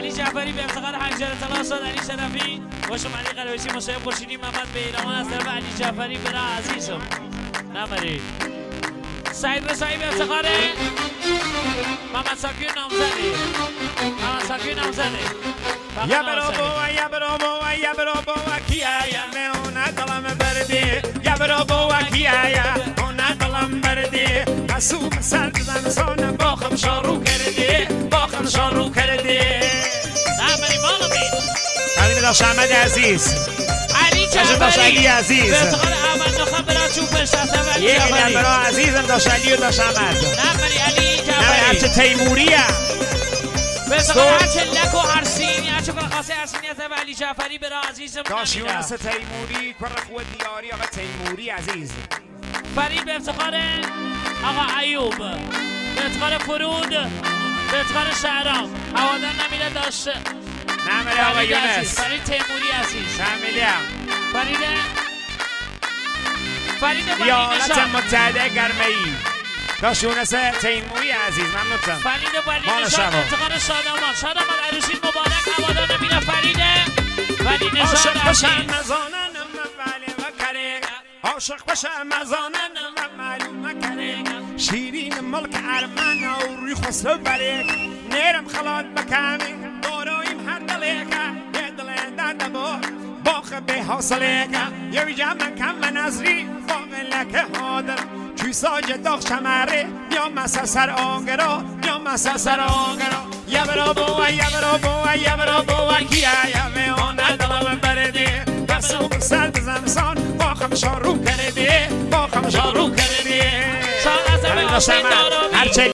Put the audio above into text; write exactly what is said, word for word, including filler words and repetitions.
علی جعفری به افتخار حنجره طلا استاد علی شرفی خوش اومدی قلوشی مصاحب خوشینی محمد بیرامان از طرف علی جعفری برا عزیزم نمری سعید رسایی به افتخار محمد ساکیر نامزدی محمد ساکیر نامزدی یا برو بوا یا برو بوا یا برو بوا کیا یا میں اونا دلم بردی یا برو بوا کیا یا اونا دلم بردی حسوب سر زمستان باخم شروع کردی باخم شروع کردی نمری بالا بی علی داش احمد عزیز علی جعفری داش علی عزیز به افتخار احمد نخم برا چوب پشت علی یک جعفری برا عزیزم داش علی و داش احمد نمری علی نه جعفری هرچه تیموریه به افتخار هرچه لک و هرسینی هرچه خاصه هرسینی از طرف علی جعفری برا عزیزم داش نمیدم یونس تیموری کار خود دیاری آقا تیموری عزیز فرید به افتخار آقا ایوب به افتخار فرود به افتخار شهرام هوادار نمیره داشته نمیره آقا فرید یونس عزیز فرید تیموری عزیز نمیره فرید فرید ایالات ولی نشان متحده گرمه‌ای داش یونس تیموری عزیز ممنونتم فرید ولی مال نشان شما. افتخار شادامان شادامان عروسی مبارک هوادار نمیره فرید ولی نشان عاشق بشم عزیز مزاننم ولی وکره عاشق بشم مزاننم معلوم کره شیرین ملک ارمن و روی خسرو بریک نیرم خلات بکمی دورویم هر دلیکه یه دل دند با باخ به حاصلیکه یه ویجه من کم من نظری باقی لکه حاضر چوی ساج داغ شمره یا مسا سر آنگرا یا مسا سر آنگرا یا برا بوا یا برا بوا یا برا بوا کیا یا می آن دلم بردی دستو سر زمستان باخم شروع کردی باخم شروع کردی شاه از همه حسین دارابی